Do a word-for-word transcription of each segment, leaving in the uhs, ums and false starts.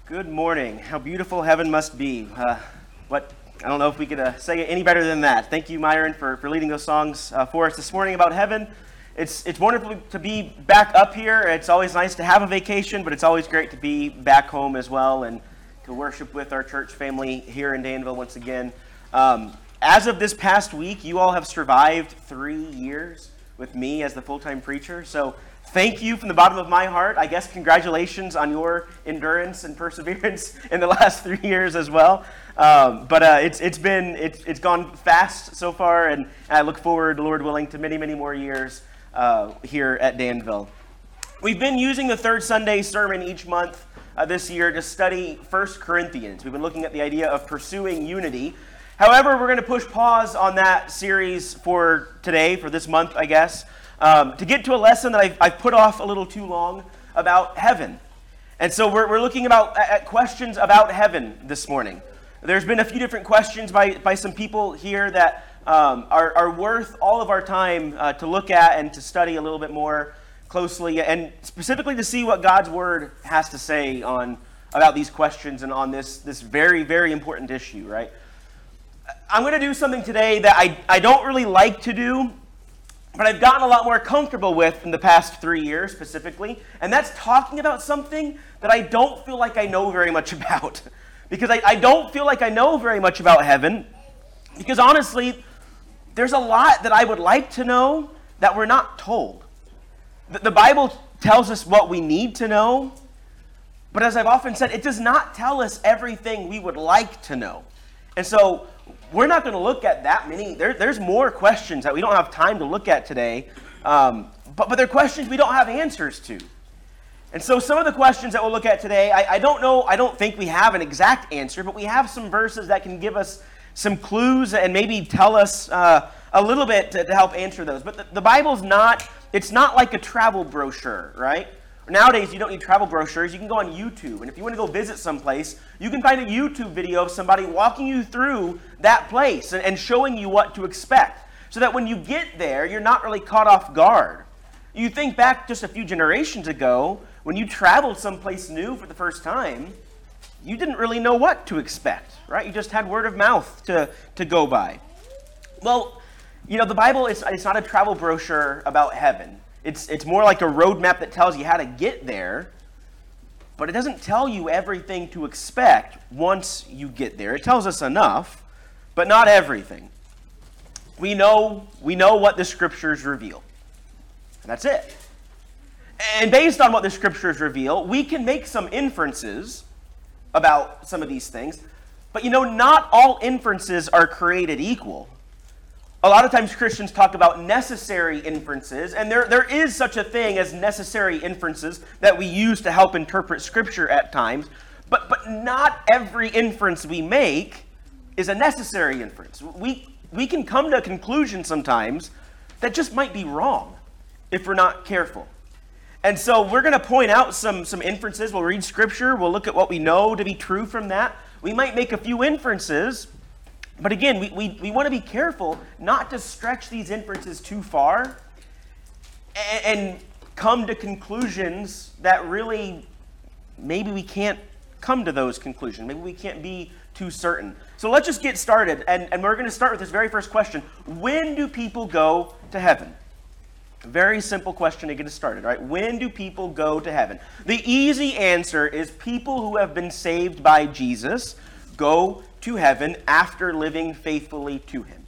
Good morning. How beautiful heaven must be. Uh, what I don't know if we could uh, say it any better than that. Thank you, Myron, for, for leading those songs uh, for us this morning about heaven. It's it's wonderful to be back up here. It's always nice to have a vacation, but it's always great to be back home as well and to worship with our church family here in Danville once again. Um, as of this past week, you all have survived three years with me as the full-time preacher. So thank you from the bottom of my heart. I guess congratulations on your endurance and perseverance in the last three years as well. Um, but uh, it's it's been it's it's gone fast so far, and I look forward, Lord willing, to many many more years uh, here at Danville. We've been using the third Sunday sermon each month uh, this year to study First Corinthians. We've been looking at the idea of pursuing unity. However, we're going to push pause on that series for today, for this month, I guess. Um, to get to a lesson that I've, I've put off a little too long about heaven. And so we're, we're looking about at questions about heaven this morning. There's been a few different questions by, by some people here that um, are, are worth all of our time uh, to look at and to study a little bit more closely, and specifically to see what God's Word has to say on about these questions and on this, this very, very important issue, right? I'm going to do something today that I, I don't really like to do, but I've gotten a lot more comfortable with in the past three years specifically, and that's talking about something that I don't feel like I know very much about. Because I, I don't feel like I know very much about heaven, because honestly, there's a lot that I would like to know that we're not told. The, the Bible tells us what we need to know, but as I've often said, it does not tell us everything we would like to know. And so we're not going to look at that many. There, there's more questions that we don't have time to look at today, um, but, but they're questions we don't have answers to. And so some of the questions that we'll look at today, I, I don't know, I don't think we have an exact answer, but we have some verses that can give us some clues and maybe tell us uh, a little bit to, to help answer those. But the, the Bible's not, it's not like a travel brochure, right? Nowadays, you don't need travel brochures. You can go on YouTube, and if you want to go visit someplace, you can find a YouTube video of somebody walking you through that place and, and showing you what to expect, so that when you get there, you're not really caught off guard. You think back just a few generations ago, when you traveled someplace new for the first time, you didn't really know what to expect, right? You just had word of mouth to, to go by. Well, you know, the Bible, is it's not a travel brochure about heaven. It's it's more like a roadmap that tells you how to get there, but it doesn't tell you everything to expect once you get there. It tells us enough, but not everything. We know we know what the Scriptures reveal, and that's it. And based on what the Scriptures reveal, we can make some inferences about some of these things, but you know, not all inferences are created equal. A lot of times Christians talk about necessary inferences, and there, there is such a thing as necessary inferences that we use to help interpret Scripture at times, but, but not every inference we make is a necessary inference. We, we can come to a conclusion sometimes that just might be wrong if we're not careful. And so we're going to point out some, some inferences. We'll read Scripture. We'll look at what we know to be true from that. We might make a few inferences. But again, we, we, we want to be careful not to stretch these inferences too far and, and come to conclusions that really, maybe we can't come to those conclusions. Maybe we can't be too certain. So let's just get started. And, and we're going to start with this very first question. When do people go to heaven? Very simple question to get us started, right? When do people go to heaven? The easy answer is people who have been saved by Jesus go to heaven after living faithfully to him.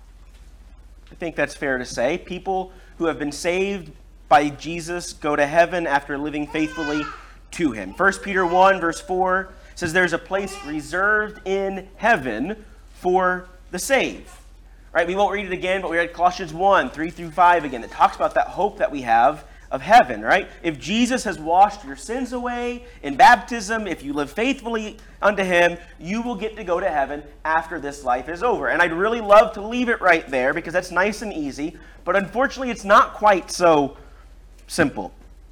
I think that's fair to say. People who have been saved by Jesus go to heaven after living faithfully to him. First Peter one, verse four says there's a place reserved in heaven for the saved. Right? We won't read it again, but we read Colossians one, three through five again. It talks about that hope that we have of heaven, right? If Jesus has washed your sins away in baptism, if you live faithfully unto him, you will get to go to heaven after this life is over. And I'd really love to leave it right there because that's nice and easy, but unfortunately it's not quite so simple.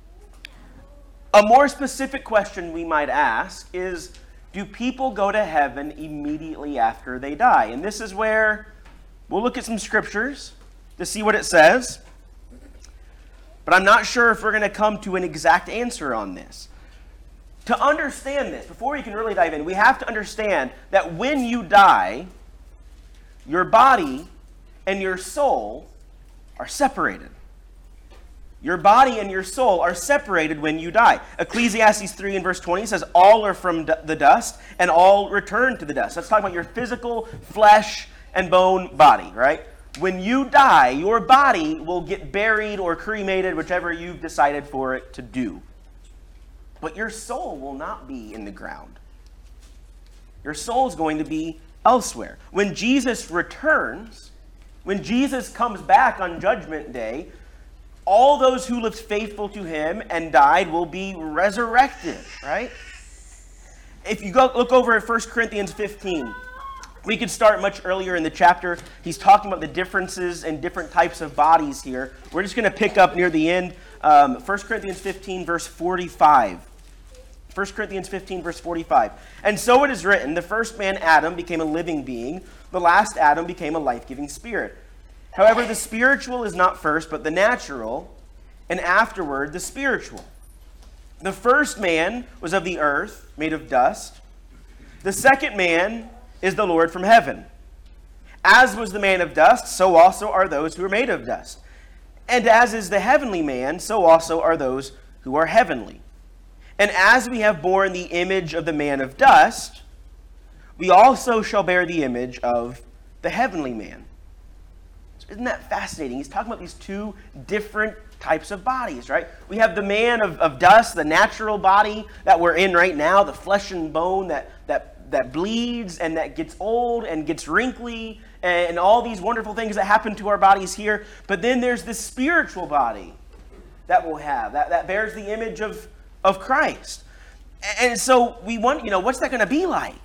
A more specific question we might ask is, do people go to heaven immediately after they die? And this is where we'll look at some scriptures to see what it says. But I'm not sure if we're going to come to an exact answer on this. To understand this, before we can really dive in, we have to understand that when you die, your body and your soul are separated. Your body and your soul are separated when you die. Ecclesiastes three and verse twenty says, all are from the dust and all return to the dust. That's talking about your physical flesh and bone body, right? When you die, your body will get buried or cremated, whichever you've decided for it to do. But your soul will not be in the ground. Your soul is going to be elsewhere. When Jesus returns, when Jesus comes back on Judgment Day, all those who lived faithful to him and died will be resurrected, right? If you go look over at First Corinthians fifteen, we could start much earlier in the chapter. He's talking about the differences and different types of bodies here. We're just going to pick up near the end. Um, First Corinthians fifteen, verse forty-five. First Corinthians fifteen, verse forty-five. And so it is written, the first man, Adam, became a living being. The last Adam became a life-giving spirit. However, the spiritual is not first, but the natural, and afterward the spiritual. The first man was of the earth, made of dust. The second man is the Lord from heaven. As was the man of dust, so also are those who are made of dust. And as is the heavenly man, so also are those who are heavenly. And as we have borne the image of the man of dust, we also shall bear the image of the heavenly man. Isn't that fascinating? He's talking about these two different types of bodies, right? We have the man of, of dust, the natural body that we're in right now, the flesh and bone that, that, that bleeds and that gets old and gets wrinkly and, and all these wonderful things that happen to our bodies here. But then there's this spiritual body that we'll have, that, that bears the image of, of Christ. And, and so we want, you know, what's that going to be like?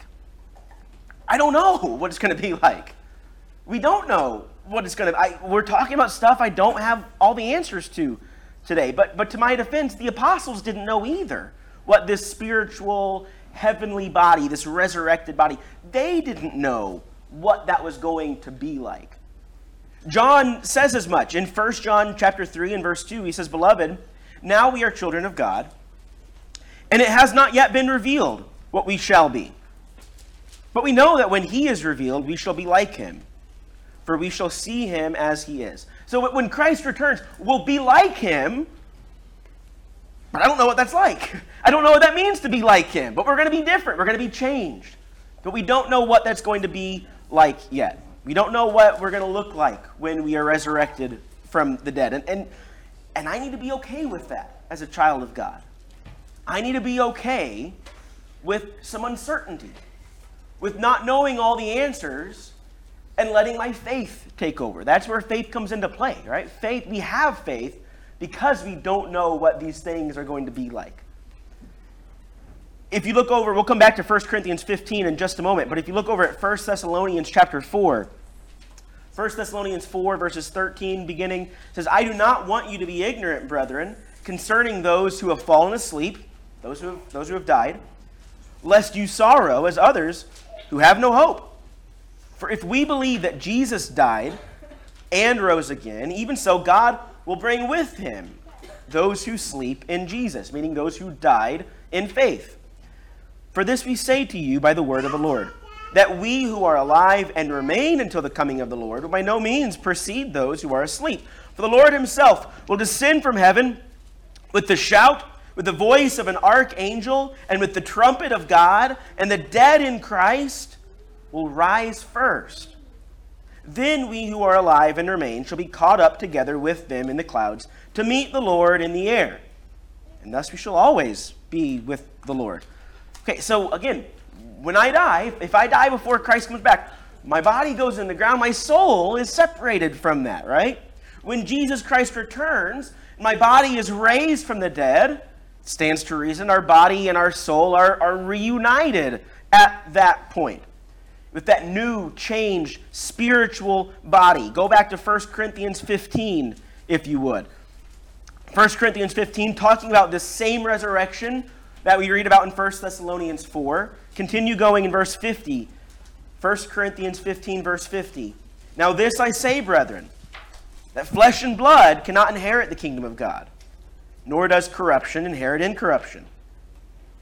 I don't know what it's going to be like. We don't know what it's going to be. We're talking about stuff I don't have all the answers to today. But, but to my defense, the apostles didn't know either what this spiritual, heavenly body, this resurrected body, they didn't know what that was going to be like. John says as much. In First John chapter three and verse two, he says, Beloved, now we are children of God, and it has not yet been revealed what we shall be. But we know that when he is revealed, we shall be like him, for we shall see him as he is. So when Christ returns, we'll be like him, but I don't know what that's like. I don't know what that means to be like him, but we're going to be different. We're going to be changed. But we don't know what that's going to be like yet. We don't know what we're going to look like when we are resurrected from the dead. And, and, and I need to be okay with that as a child of God. I need to be okay with some uncertainty, with not knowing all the answers and letting my faith take over. That's where faith comes into play, right? Faith, we have faith because we don't know what these things are going to be like. If you look over, we'll come back to First Corinthians fifteen in just a moment, but if you look over at First Thessalonians chapter four, First Thessalonians four, verses thirteen beginning, says, I do not want you to be ignorant, brethren, concerning those who have fallen asleep, those who have, those who have died, lest you sorrow as others who have no hope. For if we believe that Jesus died and rose again, even so God will bring with him those who sleep in Jesus, meaning those who died in faith. For this we say to you by the word of the Lord, that we who are alive and remain until the coming of the Lord will by no means precede those who are asleep. For the Lord himself will descend from heaven with the shout, with the voice of an archangel, and with the trumpet of God, and the dead in Christ will rise first. Then we who are alive and remain shall be caught up together with them in the clouds to meet the Lord in the air. And thus we shall always be with the Lord. Okay, so again, when I die, if I die before Christ comes back, my body goes in the ground, my soul is separated from that, right? When Jesus Christ returns, my body is raised from the dead, it stands to reason our body and our soul are, are reunited at that point with that new, changed, spiritual body. Go back to First Corinthians fifteen, if you would. First Corinthians fifteen, talking about this same resurrection that we read about in First Thessalonians four. Continue going in verse fifty. First Corinthians fifteen, verse fifty. Now this I say, brethren, that flesh and blood cannot inherit the kingdom of God, nor does corruption inherit incorruption.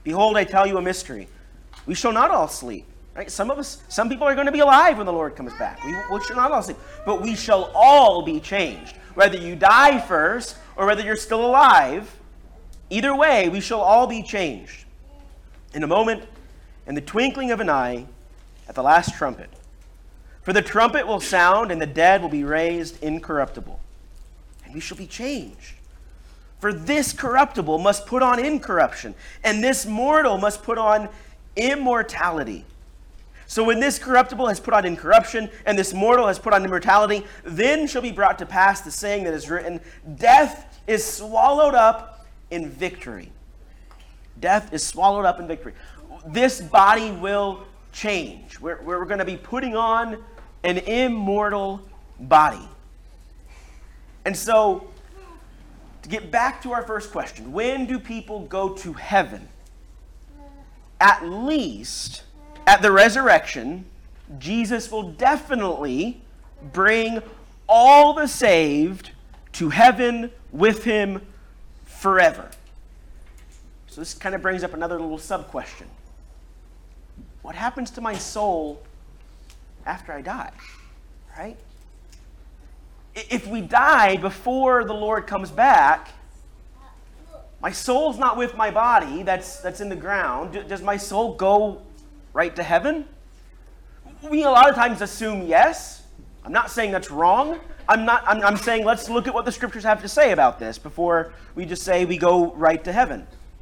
Behold, I tell you a mystery. We shall not all sleep. Right? Some of us, some people are going to be alive when the Lord comes back. We, we shall not all sleep. But we shall all be changed. Whether you die first or whether you're still alive, either way, we shall all be changed. In a moment, in the twinkling of an eye, at the last trumpet. For the trumpet will sound, and the dead will be raised incorruptible. And we shall be changed. For this corruptible must put on incorruption, and this mortal must put on immortality. So when this corruptible has put on incorruption, and this mortal has put on immortality, then shall be brought to pass the saying that is written, death is swallowed up in victory. Death is swallowed up in victory. This body will change. We're, we're going to be putting on an immortal body. And so, to get back to our first question, when do people go to heaven? At least, at the resurrection, Jesus will definitely bring all the saved to heaven with him forever. So this kind of brings up another little sub-question. What happens to my soul after I die? Right? If we die before the Lord comes back, my soul's not with my body that's that's in the ground. Does my soul go right to heaven? We a lot of times assume yes. I'm not saying that's wrong. I'm not. I'm, I'm saying let's look at what the scriptures have to say about this before we just say we go right to heaven.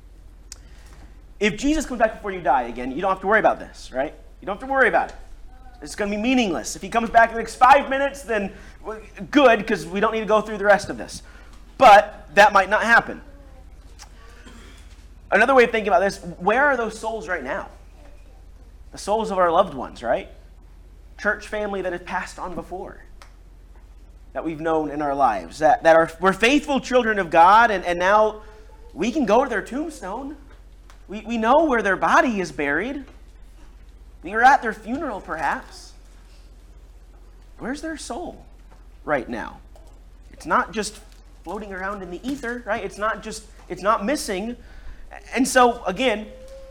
If Jesus comes back before you die, again, you don't have to worry about this, right? You don't have to worry about it. It's going to be meaningless. If he comes back in the next five minutes, then well, good, because we don't need to go through the rest of this. But that might not happen. Another way of thinking about this, where are those souls right now? The souls of our loved ones, right? Church family that has passed on before, that we've known in our lives, that, that are we're faithful children of God, and, and now we can go to their tombstone. We, we know where their body is buried. We were at their funeral, perhaps. Where's their soul right now? It's not just floating around in the ether, right? It's not just, it's not missing. And so, again,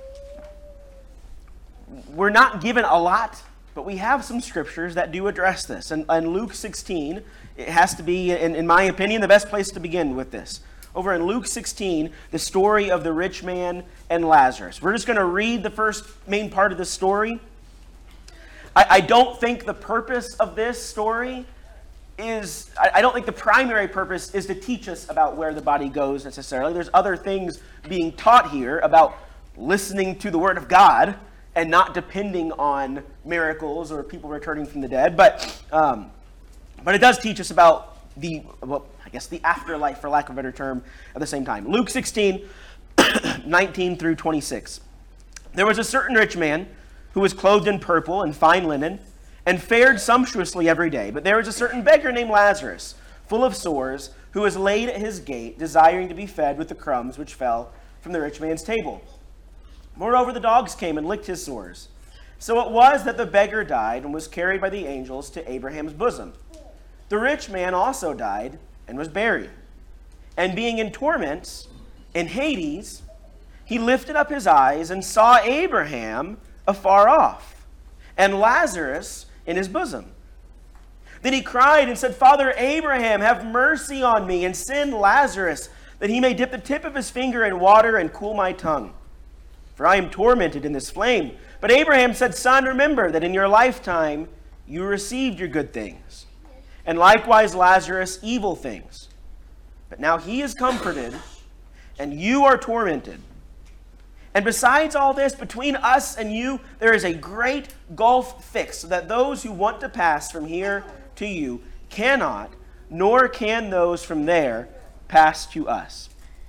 we're not given a lot, but we have some scriptures that do address this. And in Luke sixteen, it has to be, in, in my opinion, the best place to begin with this. Over in Luke sixteen, the story of the rich man and Lazarus. We're just going to read the first main part of the story. I, I don't think the purpose of this story is, I, I don't think the primary purpose is to teach us about where the body goes necessarily. There's other things being taught here about listening to the word of God and not depending on miracles or people returning from the dead. But, um, but it does teach us about the, well, I guess the afterlife, for lack of a better term, at the same time. Luke sixteen, nineteen through twenty-six. There was a certain rich man who was clothed in purple and fine linen and fared sumptuously every day. But there was a certain beggar named Lazarus, full of sores, who was laid at his gate, desiring to be fed with the crumbs which fell from the rich man's table. Moreover, the dogs came and licked his sores. So it was that the beggar died and was carried by the angels to Abraham's bosom. The rich man also died and was buried. And being in torments in Hades, he lifted up his eyes and saw Abraham afar off, and Lazarus in his bosom. Then he cried and said, Father Abraham, have mercy on me, and send Lazarus, that he may dip the tip of his finger in water and cool my tongue. For I am tormented in this flame. But Abraham said, Son, remember that in your lifetime you received your good things, and likewise Lazarus evil things. But now he is comforted, and you are tormented. And besides all this, between us and you, there is a great gulf fixed, so that those who want to pass from here to you cannot, nor can those from there pass to us.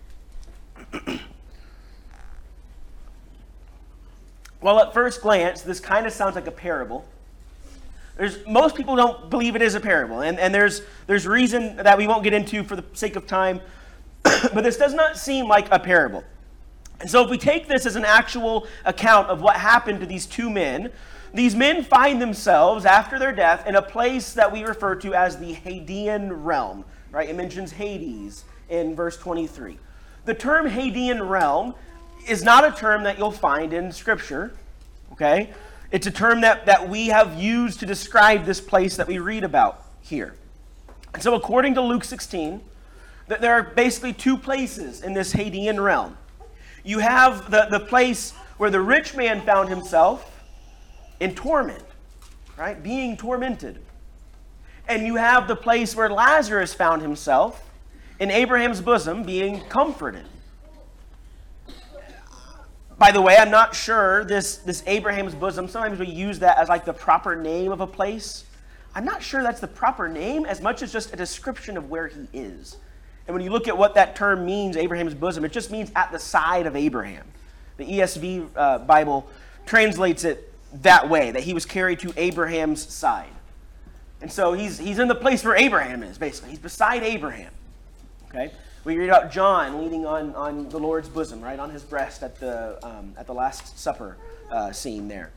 Well, at first glance, this kind of sounds like a parable. There's, most people don't believe it is a parable, and, and there's, there's reason that we won't get into for the sake of time, but this does not seem like a parable. And so if we take this as an actual account of what happened to these two men, these men find themselves, after their death, in a place that we refer to as the Hadean realm. Right? It mentions Hades in verse twenty-three. The term Hadean realm is not a term that you'll find in Scripture, okay? It's a term that, that we have used to describe this place that we read about here. And so according to Luke sixteen, that there are basically two places in this Hadean realm. You have the, the place where the rich man found himself in torment, right? Being tormented. And you have the place where Lazarus found himself in Abraham's bosom being comforted. By the way, I'm not sure this, this Abraham's bosom, sometimes we use that as like the proper name of a place. I'm not sure that's the proper name as much as just a description of where he is. And when you look at what that term means, Abraham's bosom, it just means at the side of Abraham. The E S V uh, Bible translates it that way, that he was carried to Abraham's side. And so he's, he's in the place where Abraham is, basically. He's beside Abraham. Okay? We read about John leaning on, on the Lord's bosom, right, on his breast at the, um, at the Last Supper uh, scene there.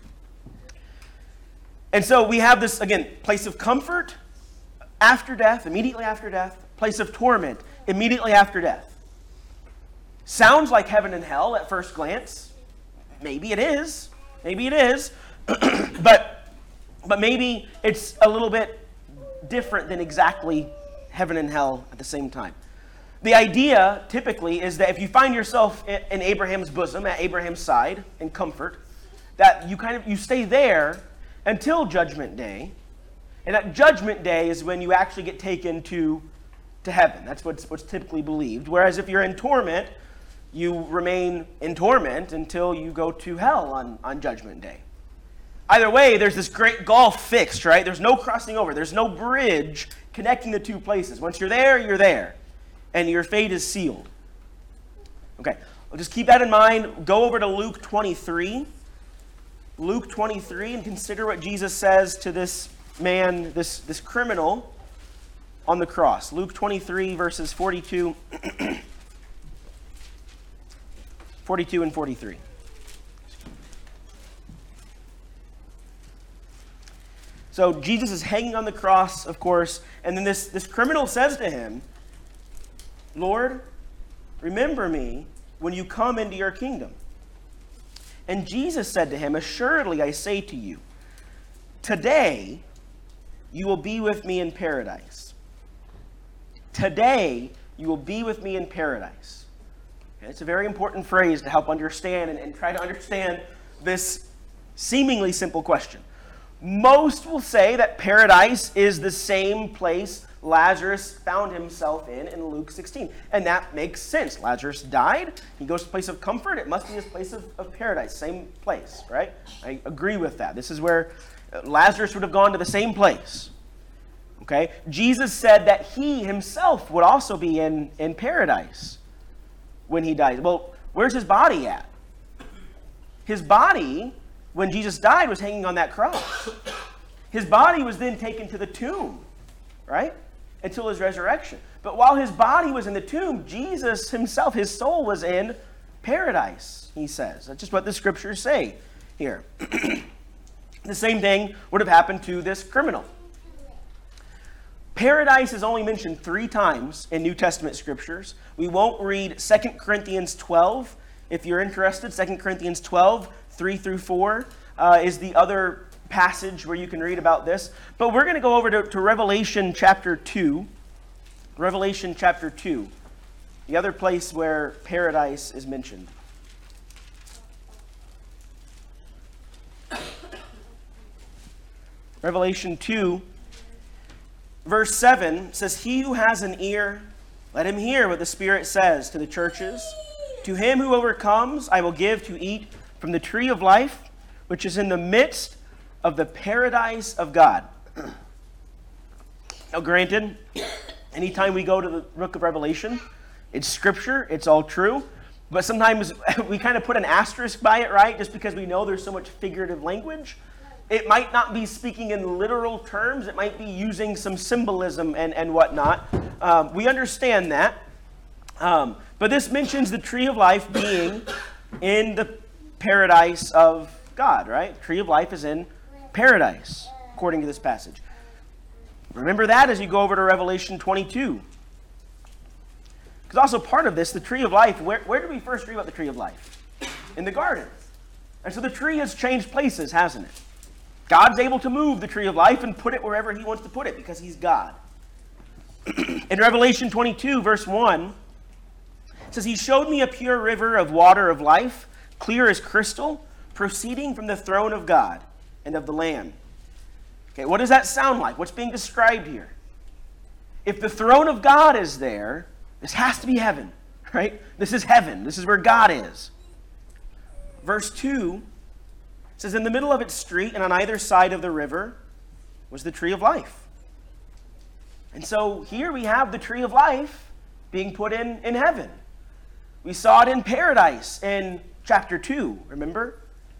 And so we have this, again, place of comfort after death, immediately after death, place of torment immediately after death. Sounds like heaven and hell at first glance. Maybe it is. Maybe it is. but, but maybe it's a little bit different than exactly heaven and hell at the same time. The idea, typically, is that if you find yourself in Abraham's bosom, at Abraham's side, in comfort, that you kind of, you stay there until Judgment Day. And at Judgment Day is when you actually get taken to, to heaven. That's what's, what's typically believed. Whereas if you're in torment, you remain in torment until you go to hell on, on Judgment Day. Either way, there's this great gulf fixed, right? There's no crossing over. There's no bridge connecting the two places. Once you're there, you're there. And your fate is sealed. Okay, well, just keep that in mind. Go over to Luke twenty-three. Luke twenty-three, and consider what Jesus says to this man, this, this criminal on the cross. Luke twenty-three, verses forty-two, forty-two and forty-three. So Jesus is hanging on the cross, of course, and then this, this criminal says to him, Lord, remember me when you come into your kingdom. And Jesus said to him, assuredly I say to you, today you will be with me in paradise. Today you will be with me in paradise. Okay, it's a very important phrase to help understand and, and try to understand this seemingly simple question. Most will say that paradise is the same place Lazarus found himself in in Luke sixteen. And that makes sense. Lazarus died. He goes to a place of comfort. It must be his place of, of paradise. Same place, right? I agree with that. This is where Lazarus would have gone to the same place. Okay? Jesus said that he himself would also be in, in paradise when he dies. Well, where's his body at? His body, when Jesus died, was hanging on that cross. His body was then taken to the tomb, right? Until his resurrection. But while his body was in the tomb, Jesus himself, his soul was in paradise, he says. That's just what the scriptures say here. The same thing would have happened to this criminal. Paradise is only mentioned three times in New Testament scriptures. We won't read Second Corinthians twelve. If you're interested, Second Corinthians twelve, three through four uh, is the other passage where you can read about this. But we're going to go over to, to Revelation chapter two. Revelation chapter two. The other place where paradise is mentioned. Revelation two, verse seven says, he who has an ear, let him hear what the Spirit says to the churches. To him who overcomes, I will give to eat from the tree of life, which is in the midst of the paradise of God. Now, granted, anytime we go to the book of Revelation, it's scripture, it's all true, but sometimes we kind of put an asterisk by it, right? Just because we know there's so much figurative language. It might not be speaking in literal terms. It might be using some symbolism and, and whatnot. Um, we understand that. Um, but this mentions the tree of life being in the paradise of God, right? The tree of life is in paradise, according to this passage. Remember that as you go over to Revelation twenty-two. Because also part of this, the tree of life, where, where did we first read about the tree of life? in the garden. And so the tree has changed places, hasn't it? God's able to move the tree of life and put it wherever he wants to put it because he's God. In Revelation twenty-two, verse one, it says, he showed me a pure river of water of life, clear as crystal, proceeding from the throne of God and of the Lamb. Okay, what does that sound like? What's being described here? If the throne of God is there, this has to be heaven, right? This is heaven. This is where God is. Verse two says, in the middle of its street and on either side of the river was the tree of life. And so here we have the tree of life being put in, in heaven. We saw it in paradise in chapter two, remember?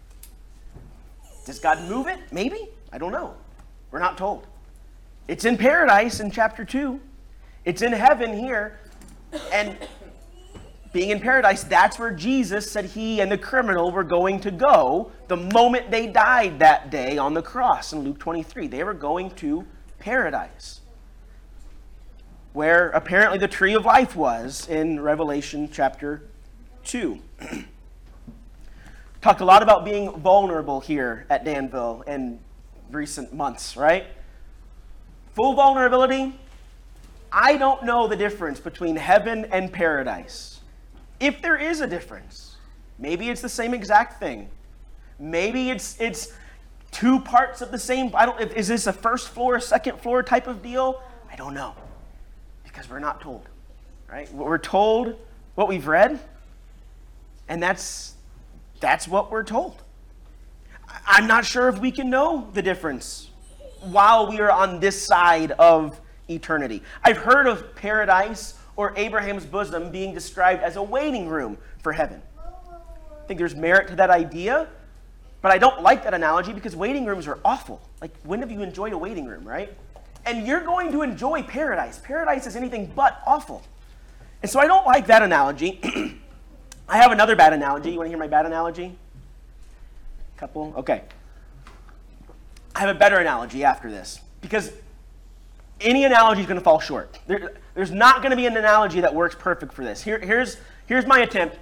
Does God move it? Maybe. I don't know. We're not told. It's in paradise in chapter two. It's in heaven here. And being in paradise, that's where Jesus said he and the criminal were going to go the moment they died that day on the cross in Luke twenty-three. They were going to paradise, where apparently the tree of life was in Revelation chapter two. Talked a lot about being vulnerable here at Danville in recent months, right? Full vulnerability. I don't know the difference between heaven and paradise. If there is a difference, maybe it's the same exact thing. Maybe it's it's two parts of the same. I don't. Is this a first floor, second floor type of deal? I don't know, because we're not told, right? We're told what we've read, and that's that's what we're told. I'm not sure if we can know the difference while we are on this side of eternity. I've heard of paradise or Abraham's bosom being described as a waiting room for heaven. I think there's merit to that idea, but I don't like that analogy because waiting rooms are awful. Like, when have you enjoyed a waiting room, right? And you're going to enjoy paradise. Paradise is anything but awful. And so I don't like that analogy. I have another bad analogy. You want to hear my bad analogy? Couple? Okay. I have a better analogy after this, because any analogy is going to fall short. There, there's not going to be an analogy that works perfect for this. Here, here's, here's my attempt.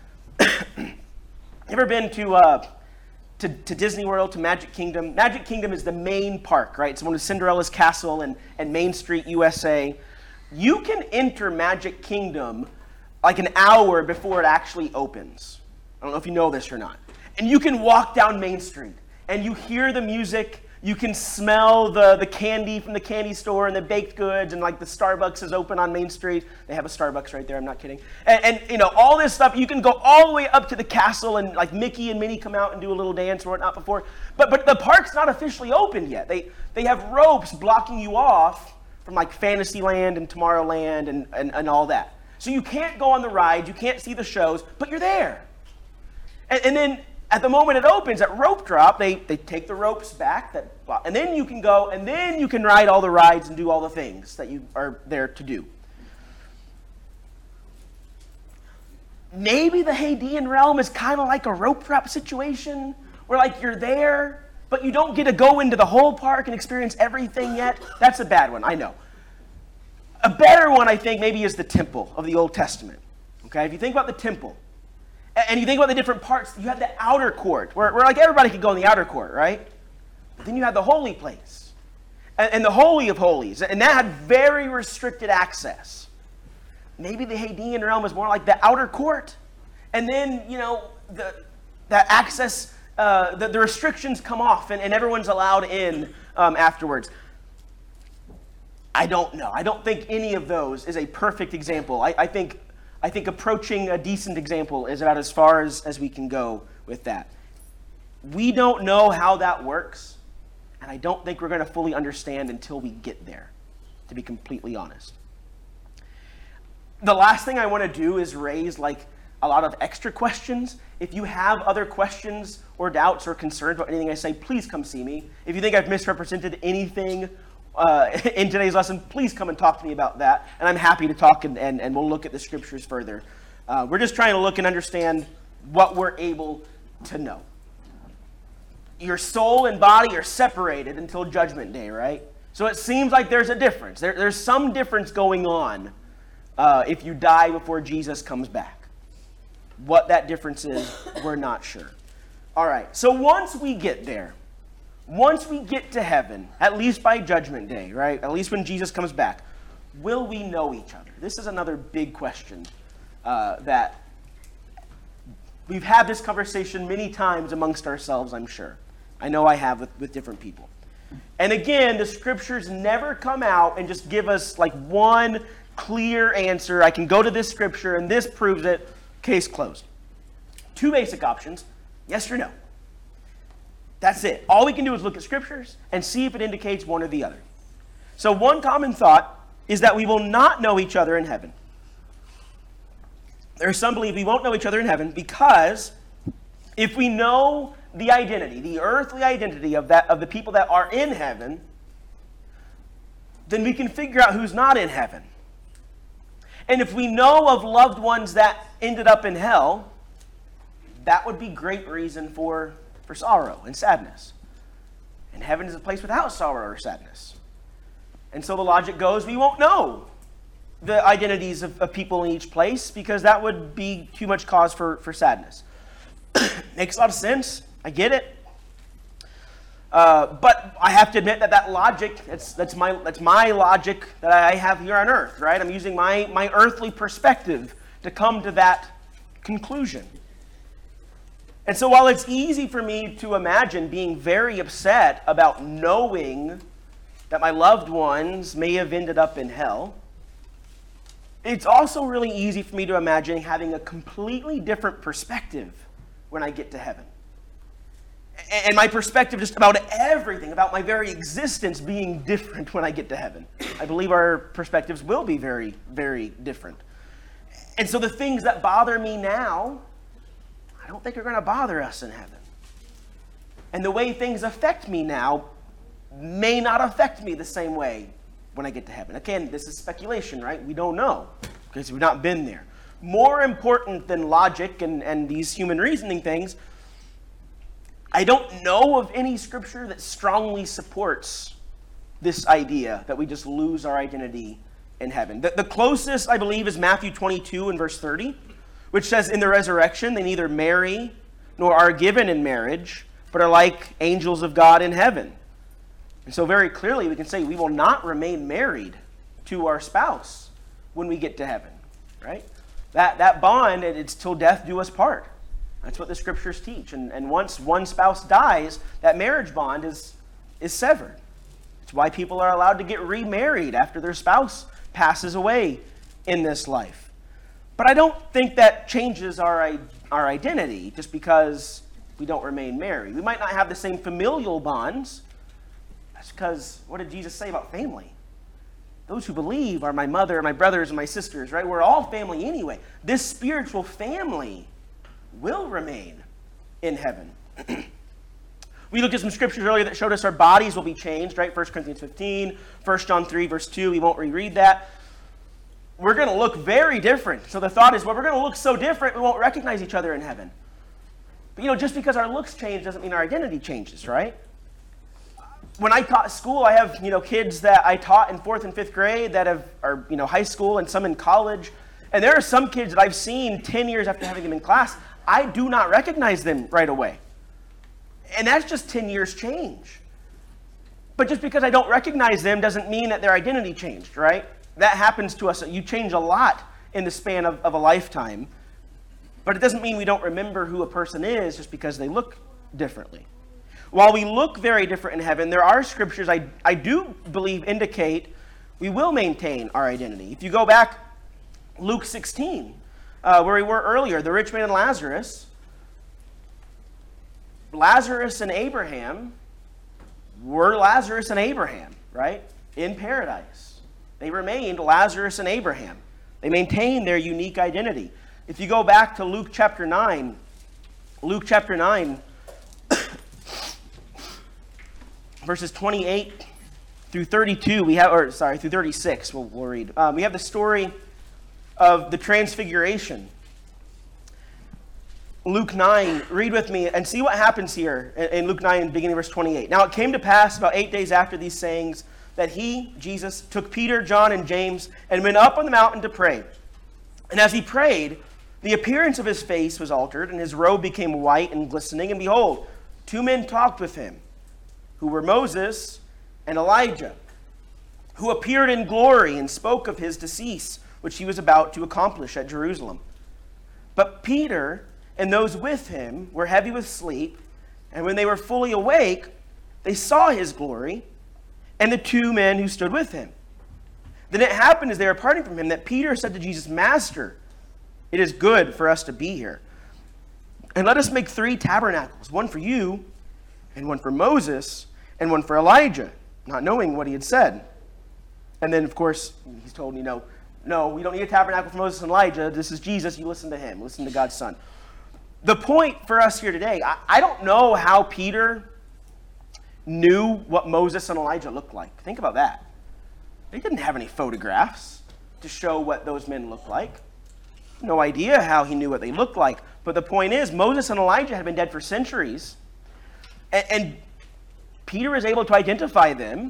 Ever been to, uh, to to Disney World, to Magic Kingdom? Magic Kingdom is the main park, right? It's one of Cinderella's Castle and, and Main Street, U S A. You can enter Magic Kingdom like an hour before it actually opens. I don't know if you know this or not. And you can walk down Main Street, and you hear the music. You can smell the, the candy from the candy store and the baked goods, and like the Starbucks is open on Main Street. They have a Starbucks right there, I'm not kidding. And, and you know, all this stuff, you can go all the way up to the castle, and like Mickey and Minnie come out and do a little dance or whatnot before. But but the park's not officially open yet. They they have ropes blocking you off from like Fantasyland and Tomorrowland and, and, and all that. So you can't go on the rides, you can't see the shows, but you're there. And, and then at the moment it opens, at rope drop, they, they take the ropes back, that, and then you can go, and then you can ride all the rides and do all the things that you are there to do. Maybe the Hadean realm is kind of like a rope drop situation, where like you're there, but you don't get to go into the whole park and experience everything yet. That's a bad one, I know. A better one, I think, maybe is the temple of the Old Testament. Okay, if you think about the temple, and you think about the different parts, you have the outer court, where, where like everybody could go in the outer court, right? But then you have the holy place, and, and the Holy of Holies, and that had very restricted access. Maybe the Hadean realm is more like the outer court, and then, you know, the that access, uh, the, the restrictions come off, and, and everyone's allowed in um, afterwards. I don't know. I don't think any of those is a perfect example. I, I think I think approaching a decent example is about as far as, as we can go with that. We don't know how that works, and I don't think we're going to fully understand until we get there, to be completely honest. The last thing I want to do is raise like a lot of extra questions. If you have other questions or doubts or concerns about anything I say, please come see me. If you think I've misrepresented anything Uh, in today's lesson, please come and talk to me about that. And I'm happy to talk, and, and, and we'll look at the scriptures further. Uh, we're just trying to look and understand what we're able to know. Your soul and body are separated until Judgment Day, right? So it seems like there's a difference. There, there's some difference going on uh, if you die before Jesus comes back. What that difference is, we're not sure. All right, so once we get there, once we get to heaven, at least by Judgment Day, right? At least when Jesus comes back, will we know each other? This is another big question uh, that we've had this conversation many times amongst ourselves, I'm sure. I know I have with, with different people. And again, the scriptures never come out and just give us like one clear answer. I can go to this scripture and this proves it, case closed. Two basic options, yes or no. That's it. All we can do is look at scriptures and see if it indicates one or the other. So one common thought is that we will not know each other in heaven. There are some believe we won't know each other in heaven because if we know the identity, the earthly identity of that of the people that are in heaven, then we can figure out who's not in heaven. And if we know of loved ones that ended up in hell, that would be great reason for, for sorrow and sadness. And heaven is a place without sorrow or sadness. And so the logic goes, we won't know the identities of, of people in each place because that would be too much cause for, for sadness. Makes a lot of sense. I get it. Uh, but I have to admit that that logic, that's, that's, my, that's my logic that I have here on earth, right? I'm using my, my earthly perspective to come to that conclusion. And so while it's easy for me to imagine being very upset about knowing that my loved ones may have ended up in hell, it's also really easy for me to imagine having a completely different perspective when I get to heaven. And my perspective just about everything, about my very existence being different when I get to heaven. I believe our perspectives will be very, very different. And so the things that bother me now, I don't think are going to bother us in heaven. And the way things affect me now may not affect me the same way when I get to heaven. Again, this is speculation, right? We don't know because we've not been there. More important than logic and, and these human reasoning things, I don't know of any scripture that strongly supports this idea that we just lose our identity in heaven. The, the closest, I believe, is Matthew twenty-two and verse thirty, which says, in the resurrection, they neither marry nor are given in marriage, but are like angels of God in heaven. And so very clearly we can say we will not remain married to our spouse when we get to heaven, right? That, that bond, it's till death do us part. That's what the scriptures teach. And, and once one spouse dies, that marriage bond is, is severed. It's why people are allowed to get remarried after their spouse passes away in this life. But I don't think that changes our, our identity just because we don't remain married. We might not have the same familial bonds. That's because, what did Jesus say about family? Those who believe are my mother, my brothers, and my sisters, right? We're all family anyway. This spiritual family will remain in heaven. We looked at some scriptures earlier that showed us our bodies will be changed, right? First Corinthians fifteen, First John three, verse two. We won't reread that. We're going to look very different. So the thought is, well, we're going to look so different, we won't recognize each other in heaven. But, you know, just because our looks change doesn't mean our identity changes, right? When I taught school, I have, you know, kids that I taught in fourth and fifth grade that have, are, you know, high school and some in college. And there are some kids that I've seen ten years after having them in class, I do not recognize them right away. And that's just ten years change. But just because I don't recognize them doesn't mean that their identity changed, right? That happens to us. You change a lot in the span of, of a lifetime. But it doesn't mean we don't remember who a person is just because they look differently. While we look very different in heaven, there are scriptures I, I do believe indicate we will maintain our identity. If you go back, Luke sixteen, uh, where we were earlier, the rich man and Lazarus, Lazarus and Abraham were Lazarus and Abraham, right? In paradise. They remained Lazarus and Abraham. They maintained their unique identity. If you go back to Luke chapter nine, Luke chapter nine, verses twenty-eight through thirty-two, we have, or sorry, through thirty-six, we'll, we'll read. Um, we have the story of the transfiguration. Luke nine, read with me and see what happens here in Luke nine, beginning verse twenty-eight. Now it came to pass about eight days after these sayings that he, Jesus, took Peter, John, and James and went up on the mountain to pray. And as he prayed, The appearance of his face was altered, and his robe became white and glistening. And behold, two men talked with him, who were Moses and Elijah, who appeared in glory and spoke of his decease, which he was about to accomplish at Jerusalem. But Peter and those with him were heavy with sleep, and when they were fully awake, they saw his glory and the two men who stood with him. Then it happened as they were parting from him that Peter said to Jesus, Master, it is good for us to be here. And let us make three tabernacles, one for you, and one for Moses, and one for Elijah, not knowing what he had said. And then, of course, he's told, you know, no, we don't need a tabernacle for Moses and Elijah. This is Jesus. You listen to him. Listen to God's Son. The point for us here today, I, I don't know how Peter knew what Moses and Elijah looked like. Think about that. They didn't have any photographs to show what those men looked like. No idea how he knew what they looked like. But the point is, Moses and Elijah had been dead for centuries. And, and Peter is able to identify them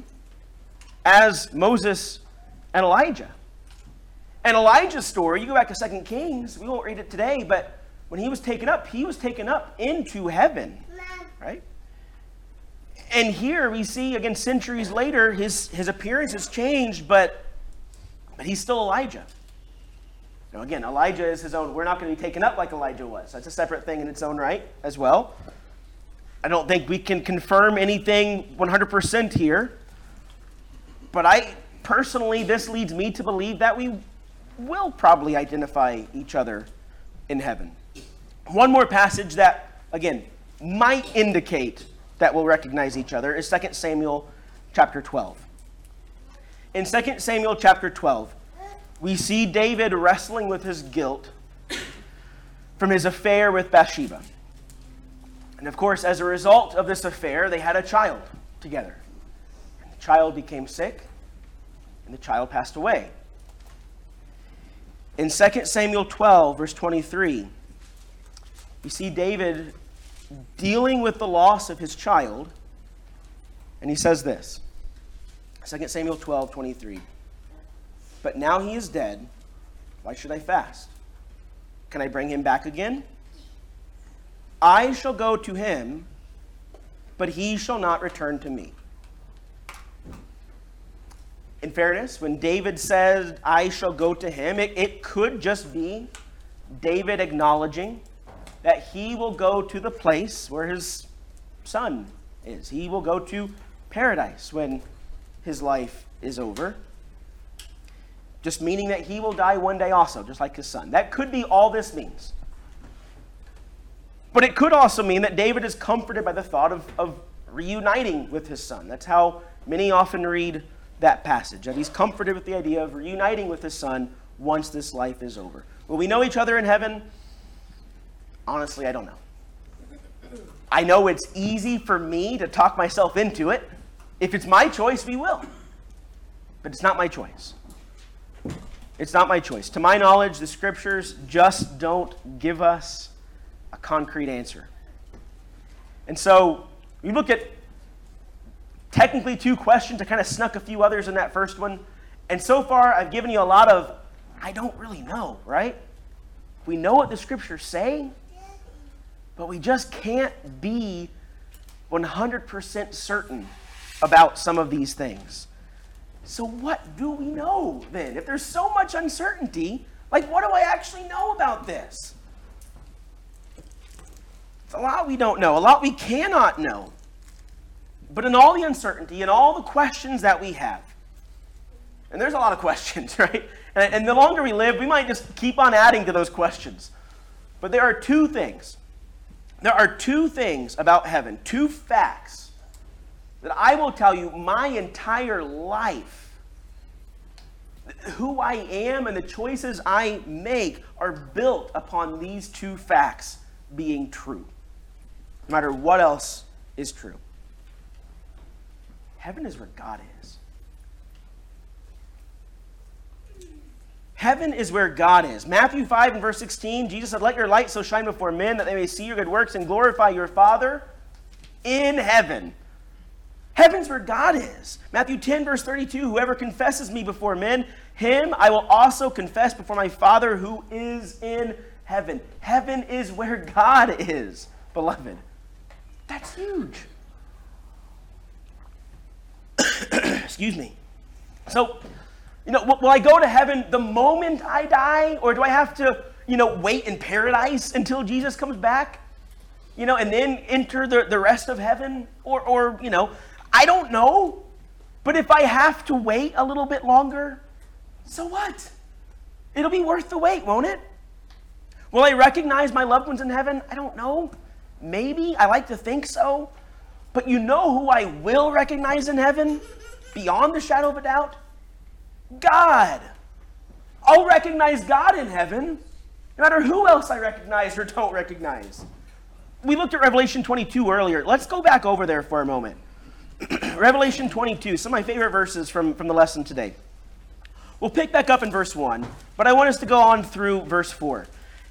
as Moses and Elijah. And Elijah's story, you go back to Second Kings, we won't read it today, but when he was taken up, he was taken up into heaven, right? And here we see, again, centuries later, his, his appearance has changed, but, but he's still Elijah. Now, again, Elijah is his own. We're not going to be taken up like Elijah was. That's a separate thing in its own right as well. I don't think we can confirm anything one hundred percent here. But I, personally, this leads me to believe that we will probably identify each other in heaven. One more passage that, again, might indicate that we'll recognize each other is Second Samuel chapter twelve. In Second Samuel chapter twelve, we see David wrestling with his guilt from his affair with Bathsheba. And of course, as a result of this affair, they had a child together. And the child became sick, and the child passed away. In Second Samuel twelve, verse twenty-three, we see David dealing with the loss of his child, and he says this, Second Samuel twelve, twenty-three, but now he is dead, why should I fast? Can I bring him back again? I shall go to him, but he shall not return to me. In fairness, when David says, I shall go to him, it, it could just be David acknowledging that he will go to the place where his son is. He will go to paradise when his life is over. Just meaning that he will die one day also, just like his son. That could be all this means. But it could also mean that David is comforted by the thought of, of reuniting with his son. That's how many often read that passage, that he's comforted with the idea of reuniting with his son once this life is over. Will we know each other in heaven? Honestly, I don't know. I know it's easy for me to talk myself into it. If it's my choice, we will. But it's not my choice. It's not my choice. To my knowledge, the scriptures just don't give us a concrete answer. And so we look at technically two questions. I kind of snuck a few others in that first one. And so far, I've given you a lot of, I don't really know, right? We know what the scriptures say, but we just can't be one hundred percent certain about some of these things. So what do we know then? If there's so much uncertainty, like what do I actually know about this? It's a lot we don't know, a lot we cannot know. But in all the uncertainty and all the questions that we have, and there's a lot of questions, right? And, and the longer we live, we might just keep on adding to those questions. But there are two things. There are two things about heaven, two facts that I will tell you my entire life, who I am and the choices I make are built upon these two facts being true, no matter what else is true. Heaven is where God is. Heaven is where God is. Matthew five and verse sixteen, Jesus said, let your light so shine before men that they may see your good works and glorify your Father in heaven. Heaven's where God is. Matthew ten verse thirty-two, whoever confesses me before men, him I will also confess before my Father who is in heaven. Heaven is where God is, beloved. That's huge. Excuse me. So, you know, will I go to heaven the moment I die? Or do I have to, you know, wait in paradise until Jesus comes back? You know, and then enter the, the rest of heaven? Or, or, you know, I don't know. But if I have to wait a little bit longer, so what? It'll be worth the wait, won't it? Will I recognize my loved ones in heaven? I don't know. Maybe. I like to think so. But you know who I will recognize in heaven? Beyond the shadow of a doubt? God. I'll recognize God in heaven, no matter who else I recognize or don't recognize. We looked at Revelation twenty-two earlier. Let's go back over there for a moment. Revelation twenty-two, some of my favorite verses from, from the lesson today. We'll pick back up in verse one, but I want us to go on through verse four.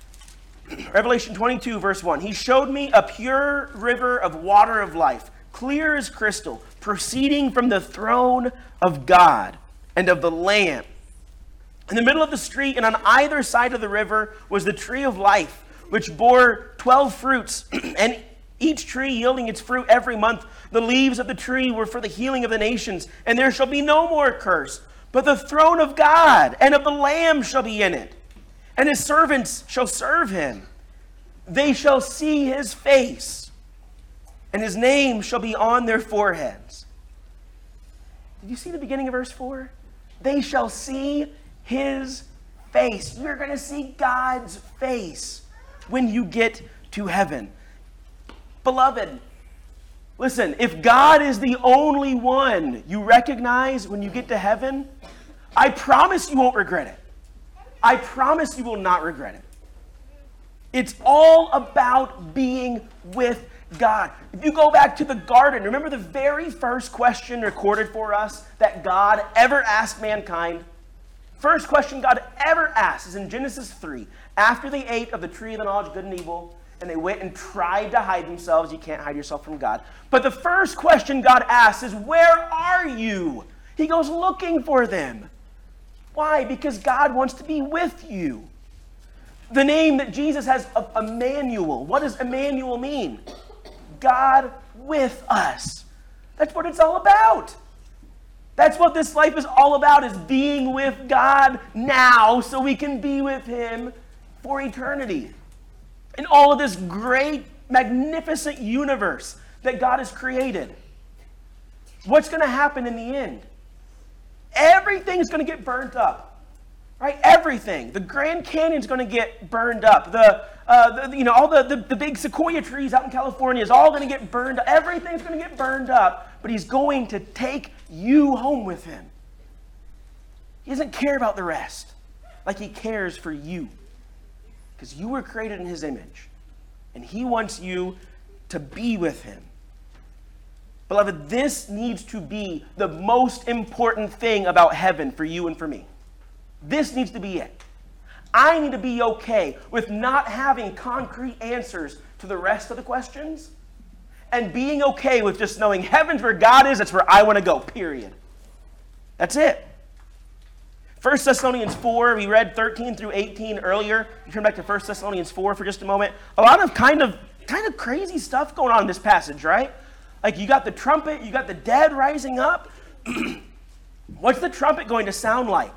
Revelation twenty-two, verse one. He showed me a pure river of water of life, clear as crystal, proceeding from the throne of God and of the Lamb. In the middle of the street and on either side of the river was the tree of life, which bore twelve fruits, and each tree yielding its fruit every month. The leaves of the tree were for the healing of the nations, and there shall be no more curse, but the throne of God and of the Lamb shall be in it, and his servants shall serve him. They shall see his face, and his name shall be on their foreheads. Did you see the beginning of verse four? They shall see his face. You're going to see God's face when you get to heaven. Beloved, listen, if God is the only one you recognize when you get to heaven, I promise you won't regret it. I promise you will not regret it. It's all about being with God. If you go back to the garden, remember the very first question recorded for us that God ever asked mankind? First question God ever asked is in Genesis three. After they ate of the tree of the knowledge of good and evil, and they went and tried to hide themselves. You can't hide yourself from God. But the first question God asks is, where are you? He goes looking for them. Why? Because God wants to be with you. The name that Jesus has, Emmanuel. What does Emmanuel mean? God with us. That's what it's all about. That's what this life is all about, is being with God now so we can be with him for eternity. In all of this great, magnificent universe that God has created. What's going to happen in the end? Everything's going to get burnt up. Right? Everything. The Grand Canyon's going to get burned up. The, uh, the you know, all the, the, the big sequoia trees out in California is all going to get burned up. Everything's going to get burned up, but he's going to take you home with him. He doesn't care about the rest like he cares for you. Because you were created in his image. And he wants you to be with him. Beloved, this needs to be the most important thing about heaven for you and for me. This needs to be it. I need to be okay with not having concrete answers to the rest of the questions. And being okay with just knowing heaven's where God is, that's where I want to go, period. That's it. First Thessalonians four, we read thirteen through eighteen earlier. You turn back to First Thessalonians four for just a moment. A lot of kind of kind of crazy stuff going on in this passage, right? Like you got the trumpet, you got the dead rising up. What's the trumpet going to sound like?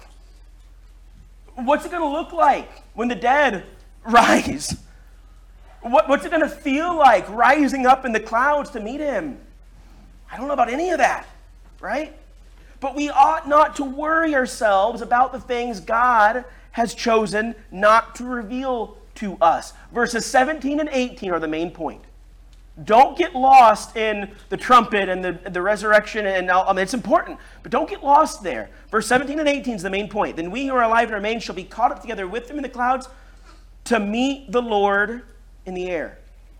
What's it going to look like when the dead rise? What, what's it going to feel like rising up in the clouds to meet him? I don't know about any of that, right? But we ought not to worry ourselves about the things God has chosen not to reveal to us. Verses seventeen and eighteen are the main point. Don't get lost in the trumpet and the, the resurrection, and I mean, it's important, but don't get lost there. Verse seventeen and eighteen is the main point. Then we who are alive and remain shall be caught up together with them in the clouds to meet the Lord in the air.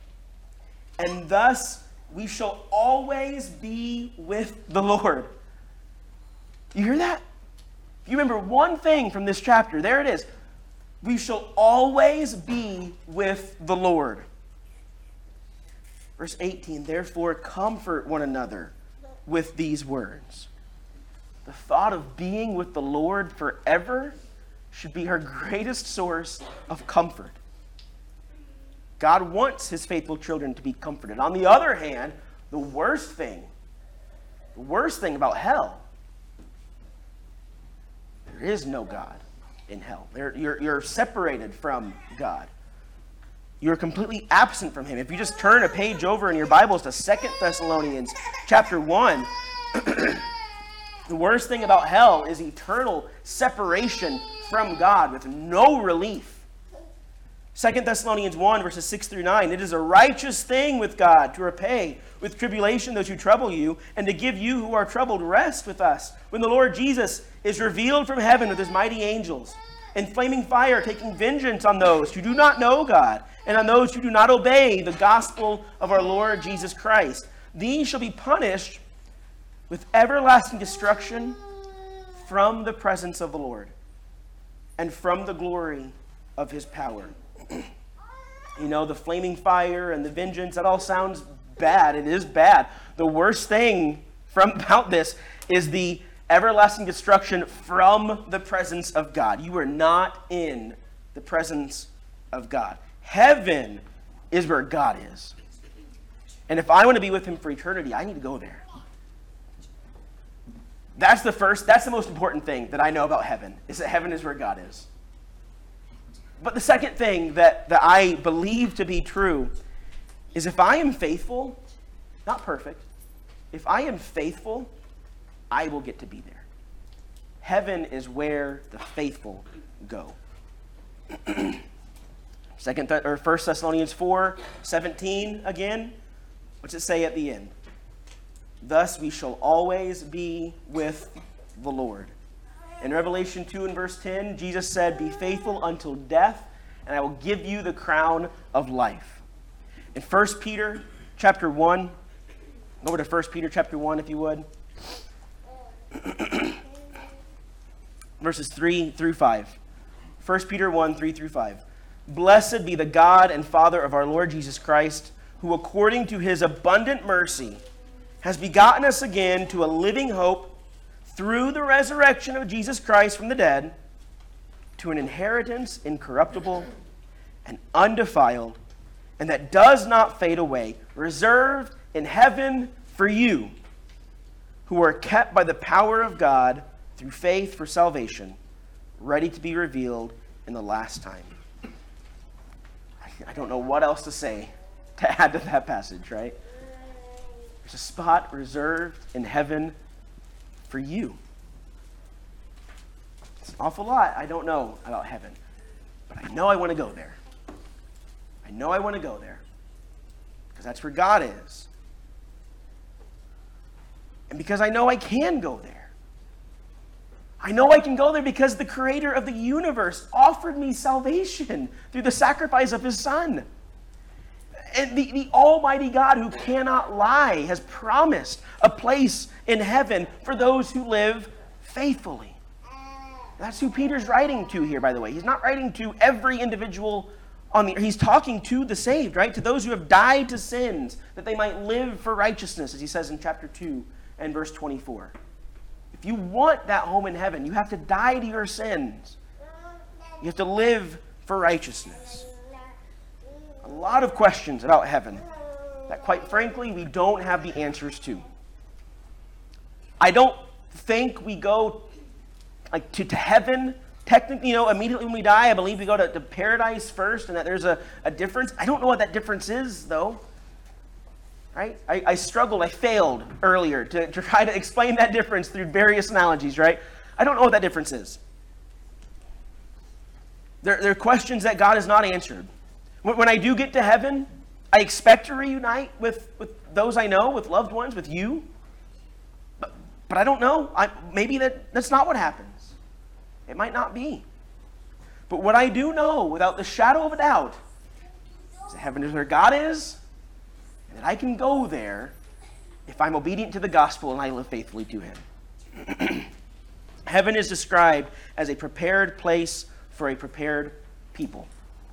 And thus we shall always be with the Lord. You hear that? If you remember one thing from this chapter, there it is. We shall always be with the Lord. Verse eighteen, therefore comfort one another with these words. The thought of being with the Lord forever should be our greatest source of comfort. God wants his faithful children to be comforted. On the other hand, the worst thing, the worst thing about hell, there is no God in hell. There, you're, you're separated from God. You're completely absent from him. If you just turn a page over in your Bibles to Second Thessalonians chapter one, the worst thing about hell is eternal separation from God with no relief. Second Thessalonians one, verses six through nine, it is a righteous thing with God to repay with tribulation those who trouble you, and to give you who are troubled rest with us, when the Lord Jesus is revealed from heaven with his mighty angels, in flaming fire, taking vengeance on those who do not know God, and on those who do not obey the gospel of our Lord Jesus Christ. These shall be punished with everlasting destruction from the presence of the Lord, and from the glory of his power. You know, the flaming fire and the vengeance, that all sounds bad. It is bad. The worst thing from about this is the everlasting destruction from the presence of God. You are not in the presence of God. Heaven is where God is. And if I want to be with him for eternity, I need to go there. That's the first, that's the most important thing that I know about heaven, is that heaven is where God is. But the second thing that, that I believe to be true is if I am faithful, not perfect, if I am faithful, I will get to be there. Heaven is where the faithful go. Second Th- or First Thessalonians four seventeen again. What's it say at the end? Thus we shall always be with the Lord. In Revelation two and verse ten, Jesus said, "Be faithful until death, and I will give you the crown of life." In First Peter chapter one, go over to First Peter chapter one if you would. Verses three through five. First Peter one, three through five. "Blessed be the God and Father of our Lord Jesus Christ, who according to his abundant mercy has begotten us again to a living hope through the resurrection of Jesus Christ from the dead, to an inheritance incorruptible and undefiled, and that does not fade away, reserved in heaven for you, who are kept by the power of God through faith for salvation, ready to be revealed in the last time." I don't know what else to say to add to that passage, right? There's a spot reserved in heaven for you. It's an awful lot I don't know about heaven, but I know I want to go there. I know I want to go there because that's where God is. And because I know I can go there. I know I can go there because the creator of the universe offered me salvation through the sacrifice of his son. And the, the almighty God who cannot lie has promised a place in heaven for those who live faithfully. That's who Peter's writing to here, by the way. He's not writing to every individual on the earth. He's talking to the saved, right? To those who have died to sins, that they might live for righteousness, as he says in chapter two and verse twenty-four. If you want that home in heaven, you have to die to your sins. You have to live for righteousness. A lot of questions about heaven that, quite frankly, we don't have the answers to. I don't think we go like to, to heaven, technically, you know, immediately when we die. I believe we go to, to paradise first, and that there's a, a difference. I don't know what that difference is, though. Right? I, I struggled, I failed earlier to, to try to explain that difference through various analogies, right? I don't know what that difference is. There, there are questions that God has not answered. When, when I do get to heaven, I expect to reunite with, with those I know, with loved ones, with you. But, but I don't know. I, maybe that, that's not what happens. It might not be. But what I do know, without the shadow of a doubt, is that heaven is where God is, and that I can go there if I'm obedient to the gospel and I live faithfully to him. Heaven is described as a prepared place for a prepared people.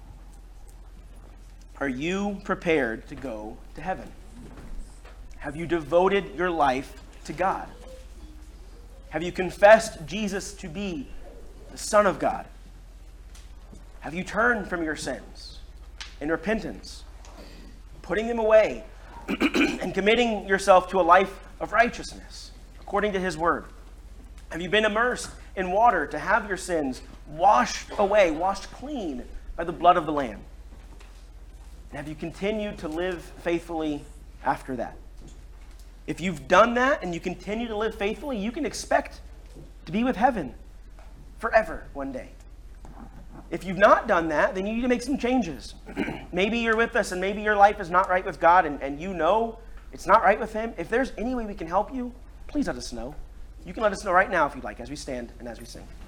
Are you prepared to go to heaven? Have you devoted your life to God? Have you confessed Jesus to be the Son of God? Have you turned from your sins? in repentance, putting them away, and committing yourself to a life of righteousness, according to his word? Have you been immersed in water to have your sins washed away, washed clean by the blood of the Lamb? And have you continued to live faithfully after that? If you've done that and you continue to live faithfully, you can expect to be with heaven forever one day. If you've not done that, then you need to make some changes. Maybe you're with us and maybe your life is not right with God and, and you know it's not right with him. If there's any way we can help you, please let us know. You can let us know right now if you'd like as we stand and as we sing.